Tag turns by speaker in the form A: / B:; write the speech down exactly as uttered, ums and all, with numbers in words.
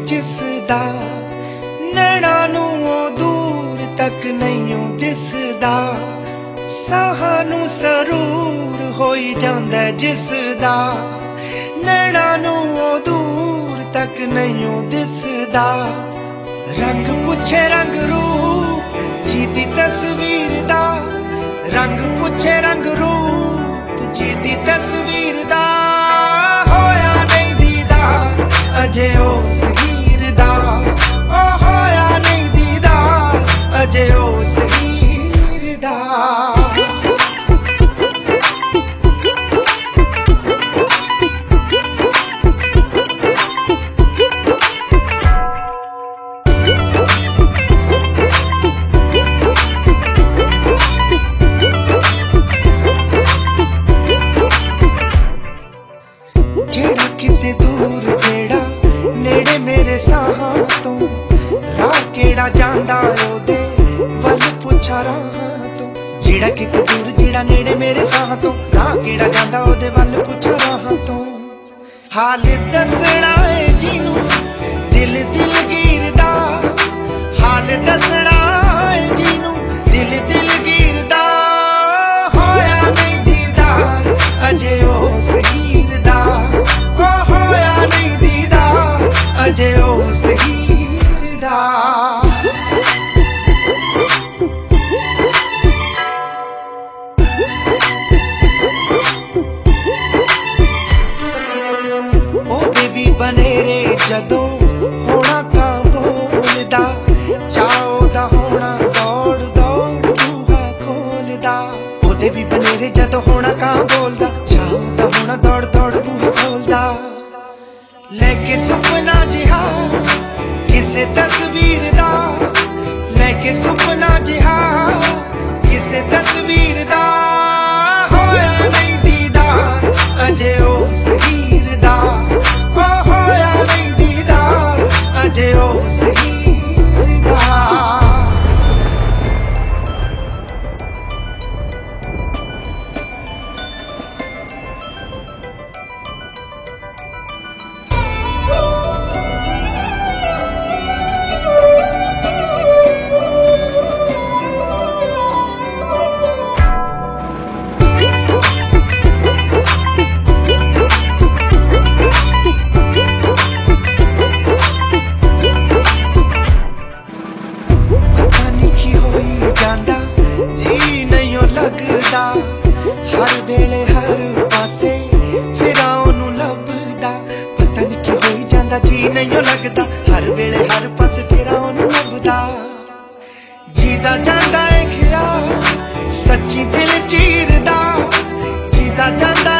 A: जिसदा नैना नू दूर तक नहीं दिसदा, साहां नू सरूर होई जांदा जिसदा नैना नू दूर तक नहीं दिसदा। रंग पुछे रंग रूप जीदी तस्वीर दा, रंग पुछे रंग रूप जीदी तस्वीर दा। होया नहीं दीदार अजे उस हीर दा, ओ होया नहीं दीदार अजे उस हीर दा। जेड़ा किते दूर जेड़ा नेड़े मेरे साहां तो, राह केड़ा जांदा ओदे वल पुछा राह तो। जेड़ा किते दूर जेड़ा नेड़े मेरे साहां तो, राह केड़ा जांदा ओदे वल पुछा राह तो। हाल दसना है जिनू दिल दिल गिरदा, हाल दसना है जिनू दिल दिल गिरदा। होया नहीं दीदार अजे उस हीर दा, ओ होया नहीं दीदार अजे उस हीर दा। ओदे भी बनेरे जदों होना का बोलदा, चाओ दा होना दौड़ दौड़ बूहा खोलदा। ओदे भी बनेरे जदों होना का बोलदा, चाओ दा होना दौड़ दौड़ बूहा खोलदा। लेके सुपना जिहा किसे तस्वीर दा, लेके सुपना जिहा किसे तस्वीर दा। होया नहीं दीदार अजे उस हीर दा, ओ होया नहीं दीदार अजे उस हीर दा। लगदा हर वेले हर पासे फिरा ओनू लभदा, पता नहीं की होई जांदा जी नहीं लगदा। हर वेले हर पासे फिरा ओनू लभदा, जीदा जांदा है ख्याल सच्ची दिल चीरदा, जीदा जांदा